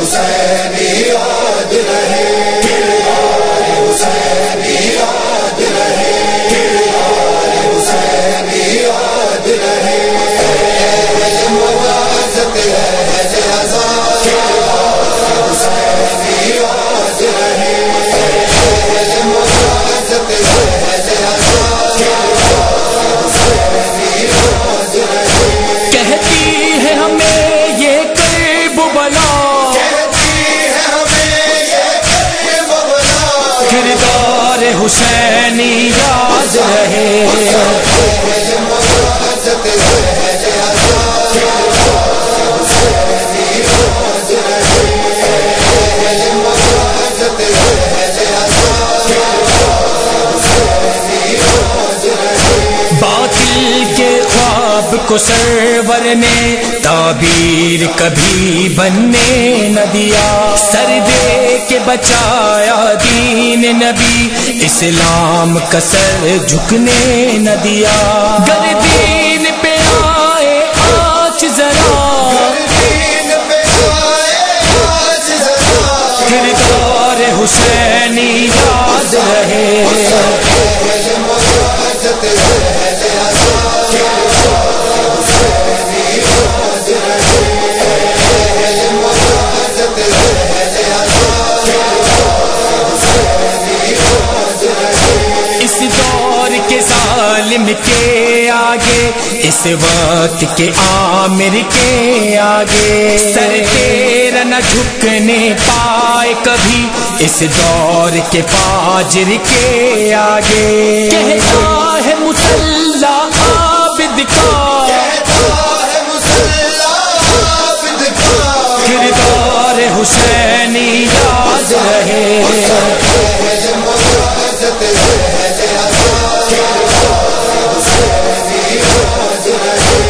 حسینی یاد رہے، کردار حسینی یاد رہے، کردار حسینی یاد رہے، مبارزت ہے آزاد، کردار حسینی یاد رہے، مبارزت ہے آزاد، کردار حسینی یاد رہے۔ کہتی ہے ہمیں یہ کربلا، کہتی ہے ہمیں یہ کربلا، کردار حسینی یاد رہے، مبارزت ہے آزاد، کردار حسینی یاد رہے، مبارزت ہے آزاد، کردار حسینی یاد رہے۔ باطل کے خواب کو سرور نے تعبیر کبھی بننے نہ دیا، سر دے کے بچایا دین نبی، اسلام کا سر جھکنے نہ دیا۔ گر دین پہ آئے آج ذرا، دین پہ آئے آج ذرا، کردار حسینی یاد رہے، مبارزت ہے آزاد، کردار حسینی یاد رہے، مبارزت ہے آزاد، کردار حسینی یاد رہے۔ اس دور کے ظالم کے آگے، اس وقت کے عامر کے آگے، سر تیرا نہ جھکنے پائے کبھی، اس دور کے فاجر کے آگے۔ کہتا ہے مسلح عابد کا، کہتا ہے مسلح عابد کا، کردار حسینی یاد رہے، مبارزت ہے آزاد، کردار حسینی یاد رہے،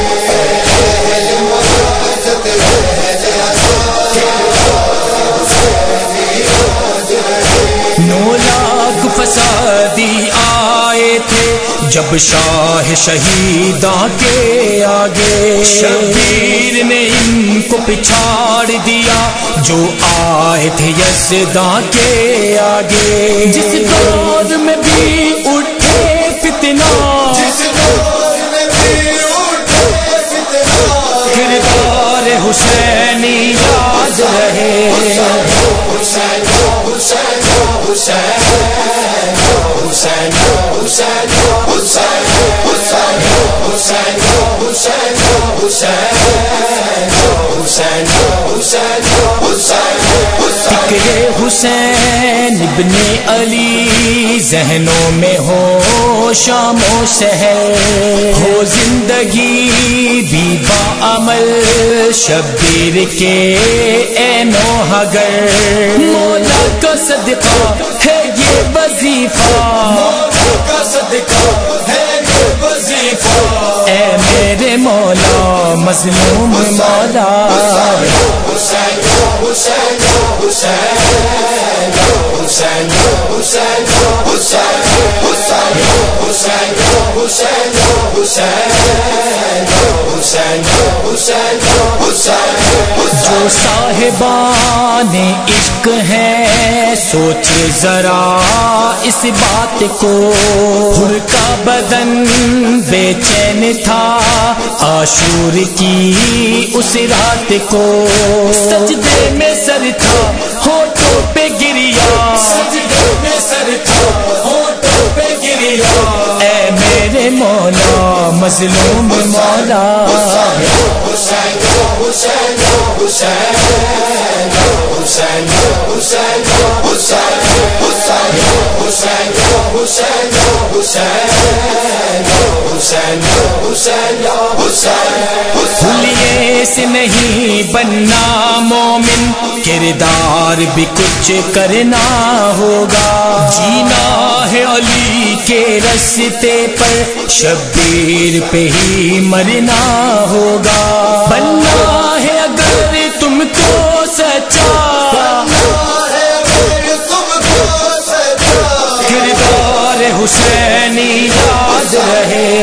مبارزت ہے آزاد، کردار حسینی یاد رہے۔ 9 لاکھ فسادی آئے تھے جب شاہ شہیداں کے آگے، شبیر نے ان کو پچھاڑ دیا جو آئے تھے یزداں کے آگے۔ جس دور میں بھی اٹھے فتنہ، جس دور میں بھی اٹھے فتنہ، کردار حسینی یاد رہے، حسین حسین حسین حسین حسین حسین حسین حسین حسین حسین حسین حسین فکر حسین ابن علی ذہنوں میں ہو شام و سحر، ہو زندگی بھی باعمل شبیر کے عین و حگر، مولا کا صدقہ ہے یہ وظیفہ، مولا کا صدقہ ہے یہ وظیفہ، اے میرے مولا مظلوم مولا، حسین حسین حسین حسین حسین حسین حسین حسین حسین حسین حسین حسین جو صاحبان عشق ہے سوچ ذرا اس بات کو، حر کا بدن بے چین تھا عاشور کی اس رات کو، سجدے میں سر تھا ہونٹوں پہ گریا، سجدے میں سر تھا ہونٹوں پہ گریا، اے میرے مولا مظلوم مولا، حسین حسین حسین حسین حسین حسین حسین حسین حسین حسین حسین حلیے سے نہیں بننا مومن، کردار بھی کچھ کرنا ہوگا، جینا ہے علی کے رستے پر شبیر پہ ہی مرنا ہوگا، بننا ہے اگر تم کو سچا، کردار حسینی یاد رہے،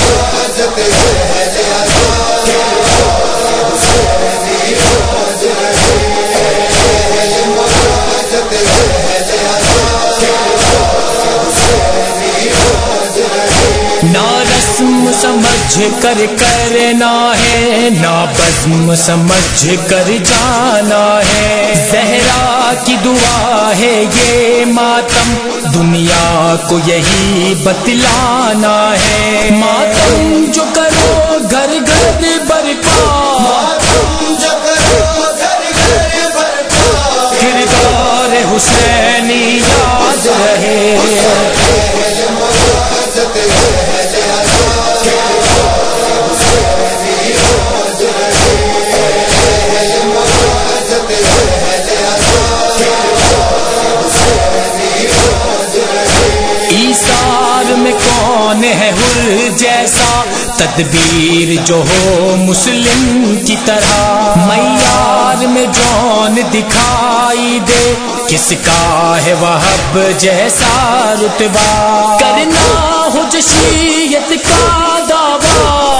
مبارزت ہے آزاد، کردار حسینی یاد رہے، کر کرنا ہے، نا بزم سمجھ کر جانا ہے، زہرا کی دعا ہے یہ ماتم، دنیا کو یہی بتلانا ہے، ماتم جو کرو گھر گھر برپا، کردار حسینی یاد رہے، ایثار میں کون ہے حر جیسا، تدبیر جو ہو مسلم کی طرح، معیار میں جون دکھائی دے، کس کا ہے وہب جیسا رتبہ، کرنا ہو جشیت کا دعویٰ،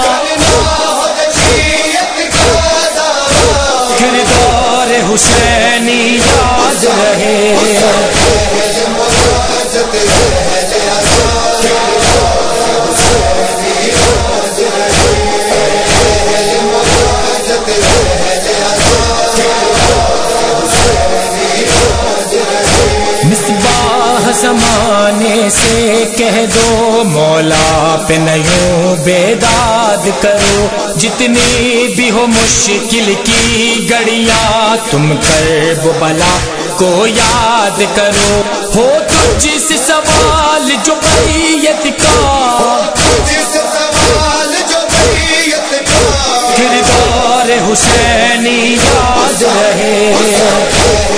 کردار حسینی یاد رہے، مصباح زمانے سے کہہ دو مولا پہ نیوں بیداد کرو، جتنی بھی ہو مشکل کی گھڑیاں تم کرب بلا کو یاد کرو، ہو تجھ سے سوال جو بیعت کا، کردار حسینی یاد رہے،